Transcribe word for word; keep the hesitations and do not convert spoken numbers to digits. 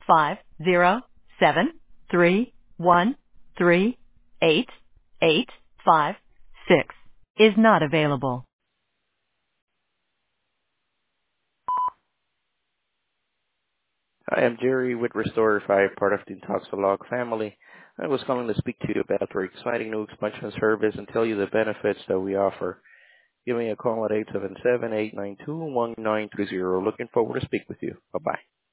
five zero seven three one three eight eight five six is not available. Hi, I'm Jerry with Restore five, part of the Toxolog family. I was calling to speak to you about our exciting new expansion service and tell you the benefits that we offer. Give me a call at eight seven seven, eight nine two, one nine three zero. Looking forward to speak with you. Bye-bye.